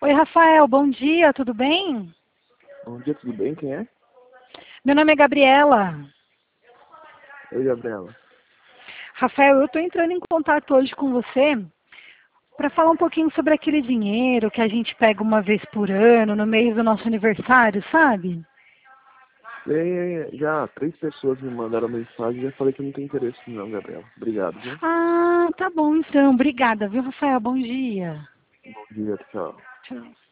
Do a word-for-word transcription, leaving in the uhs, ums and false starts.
Oi, Rafael, bom dia, tudo bem? Bom dia, tudo bem? Quem é? Meu nome é Gabriela. Oi, Gabriela. Rafael, eu estou entrando em contato hoje com você para falar um pouquinho sobre aquele dinheiro que a gente pega uma vez por ano, no mês do nosso aniversário, sabe? Bem, já três pessoas me mandaram mensagem e já falei que não tem interesse não, Gabriela. Obrigado, viu? Ah, tá bom então. Obrigada, viu, Rafael? Bom dia. Bom dia, tchau. Tchau.